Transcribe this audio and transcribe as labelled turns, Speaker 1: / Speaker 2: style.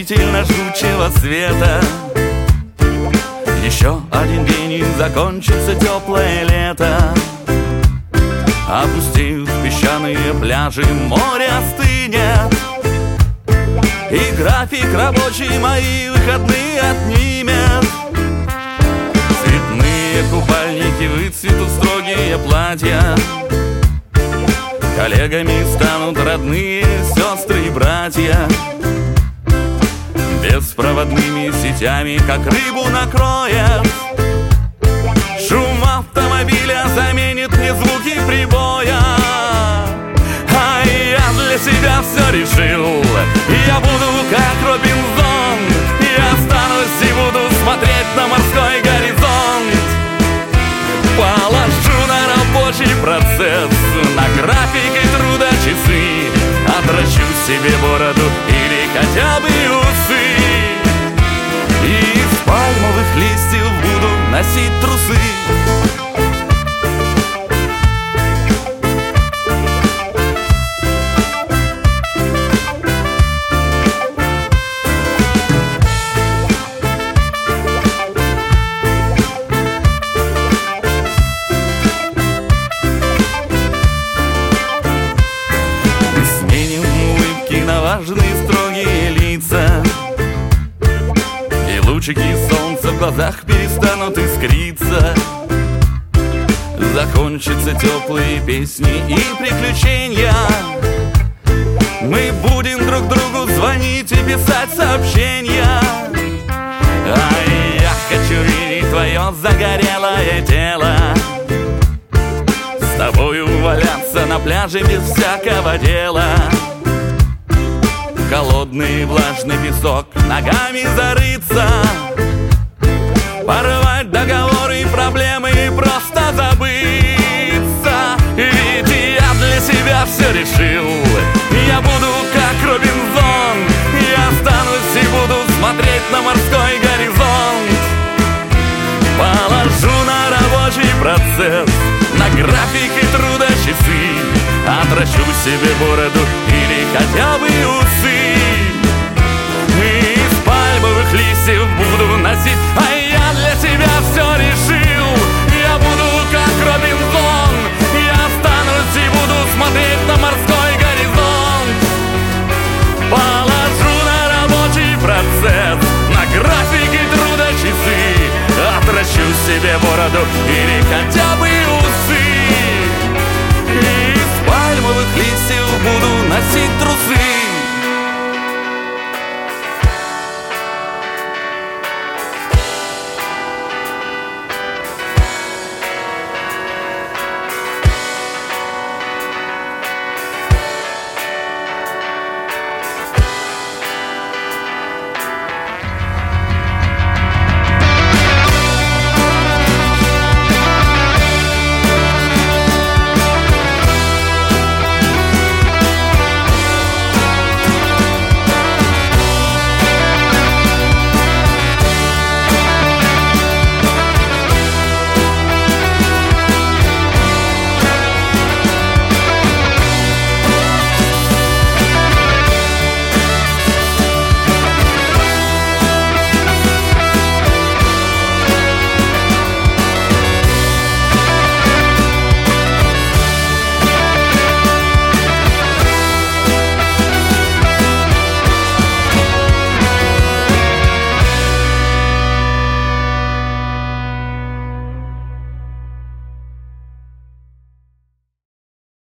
Speaker 1: ослепительно жгучего света. Еще один день и закончится теплое лето. Опустеют песчаные пляжи, море остынет, и график рабочий мои выходные отнимет. Цветные купальники выцветут строгие платья, коллегами станут родные сестры и братья. Беспроводными сетями, как рыбу накроет, шум автомобиля заменит мне звуки прибоя. А я для себя все решил, я буду как Робинзон. Я останусь и буду смотреть на морской горизонт. Положу на рабочий процесс, на график и труда часы, отращу себе бороду или хотя бы усы, и из пальмовых листьев буду носить трусы. Важные строгие лица, и лучики солнца в глазах перестанут искриться. Закончатся теплые песни и приключения. Мы будем друг другу звонить и писать сообщения. А я хочу видеть твое загорелое тело, с тобою валяться на пляже без всякого дела. Холодный влажный песок ногами зарыться, порвать договоры и проблемы и просто забыться. Ведь я для себя все решил, я буду как Робинзон. Я останусь и буду смотреть на морской горизонт. Положу на рабочий процесс, на график и труда часы, отращу себе бороду или хотя бы усы, и из пальмовых листьев буду носить. А я для себя все решил.